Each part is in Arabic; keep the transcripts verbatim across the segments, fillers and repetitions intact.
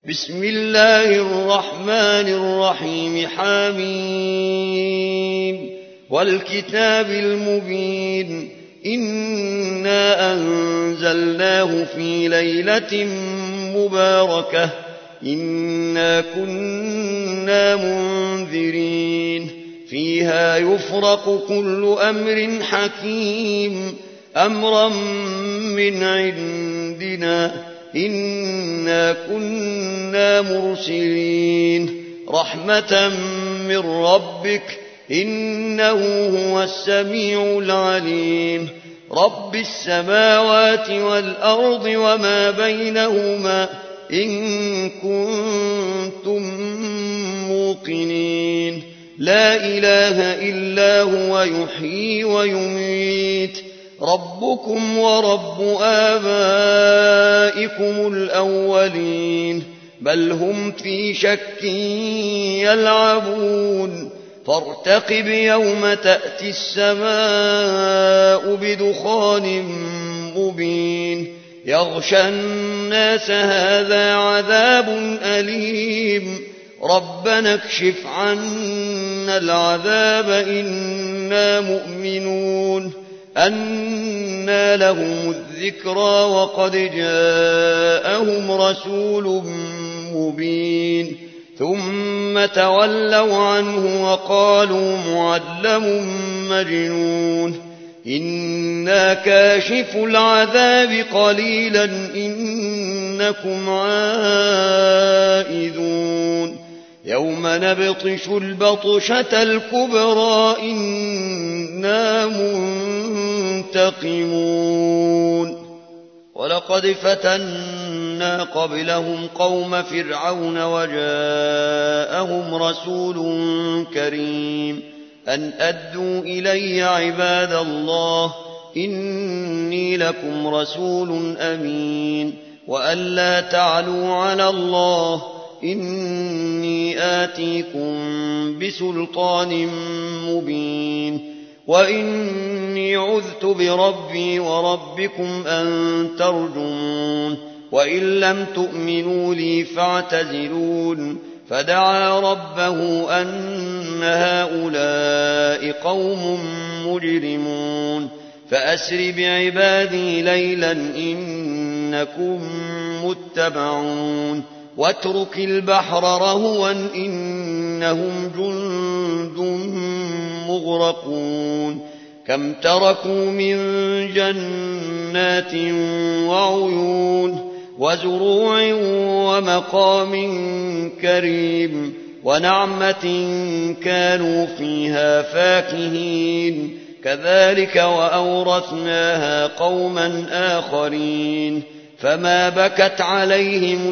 بسم الله الرحمن الرحيم حميم والكتاب المبين إنا أنزلناه في ليلة مباركة إنا كنا منذرين فيها يفرق كل أمر حكيم أمرا من عندنا إنا كنا مرسلين رحمة من ربك إنه هو السميع العليم رب السماوات والأرض وما بينهما إن كنتم موقنين لا إله إلا هو يحيي ويميت ربكم ورب آبائكم الأولين بل هم في شك يلعبون فارتقب يوم تأتي السماء بدخان مبين يغشى الناس هذا عذاب أليم ربنا اكشف عنا العذاب إنا مؤمنون أنى لهم الذكرى وقد جاءهم رسول مبين ثم تولوا عنه وقالوا معلم مجنون إنا كاشف العذاب قليلا إنكم عائذون يوم نبطش البطشة الكبرى إنا منتقمون ولقد فتنا قبلهم قوم فرعون وجاءهم رسول كريم أن أدوا إلي عباد الله إني لكم رسول أمين وأن لا تعلوا على الله إني آتيكم بسلطان مبين وإني عذت بربي وربكم أن ترجمون وإن لم تؤمنوا لي فاعتزلون فدعا ربه أن هؤلاء قوم مجرمون فأسر بعبادي ليلا إنكم متبعون واترك البحر رهوا إنهم جند مغرقون كم تركوا من جنات وعيون وزروع ومقام كريم ونعمة كانوا فيها فاكهين كذلك وأورثناها قوما آخرين فما بكت عليهم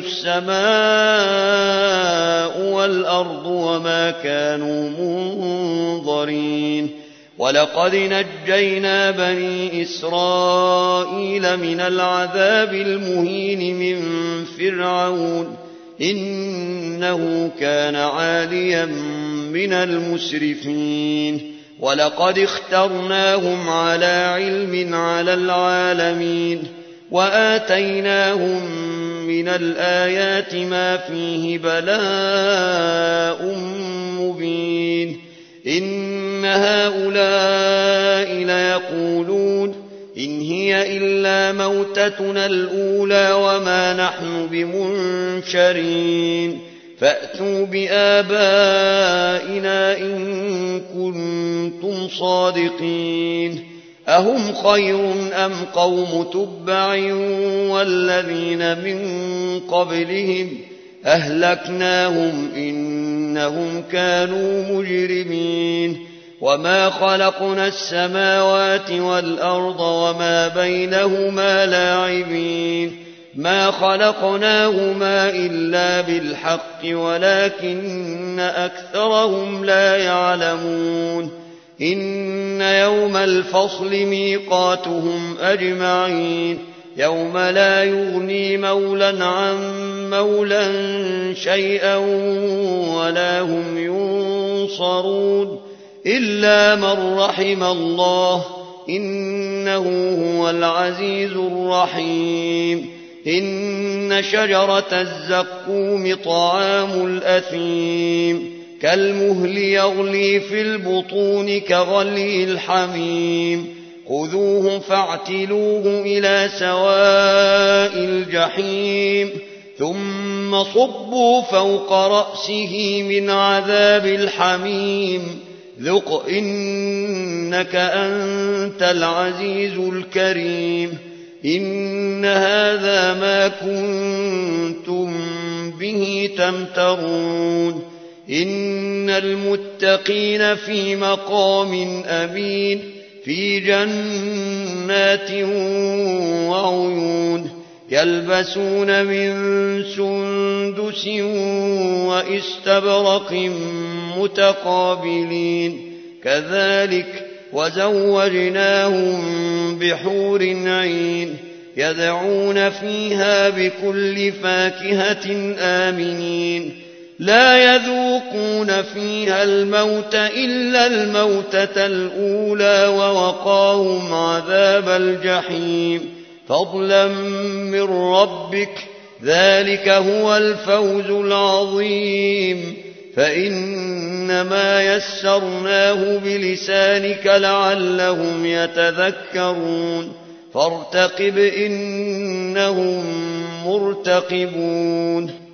السماء والأرض وما كانوا منظرين ولقد نجينا بني إسرائيل من العذاب المهين من فرعون إنه كان عاليا من المسرفين ولقد اخترناهم على علم على العالمين وآتيناهم من الآيات ما فيه بلاء مبين إن هؤلاء ليقولون إن هي إلا موتتنا الأولى وما نحن بمنشرين فأتوا بآبائنا إن كنتم صادقين أهم خير أم قوم تبع والذين من قبلهم أهلكناهم إنهم كانوا مجرمين وما خلقنا السماوات والأرض وما بينهما لاعبين ما خلقناهما إلا بالحق ولكن أكثرهم لا يعلمون إن يوم الفصل ميقاتهم أجمعين يوم لا يغني مولى عن مولى شيئا ولا هم ينصرون إلا من رحم الله إنه هو العزيز الرحيم إن شجرة الزقوم طعام الأثيم كالمهل يغلي في البطون كغلي الحميم خذوه فاعتلوه إلى سواء الجحيم ثم صبوا فوق رأسه من عذاب الحميم ذق إنك أنت العزيز الكريم إن هذا ما كنتم به تمترون إن المتقين في مقام أمين في جنات وعيون يلبسون من سندس وإستبرق متقابلين كذلك وزوجناهم بحور عين يدعون فيها بكل فاكهة آمنين لا يذوقون فيها الموت إلا الموتة الأولى ووقاهم عذاب الجحيم فضلا من ربك ذلك هو الفوز العظيم فإنما يسرناه بلسانك لعلهم يتذكرون فارتقب إنهم مرتقبون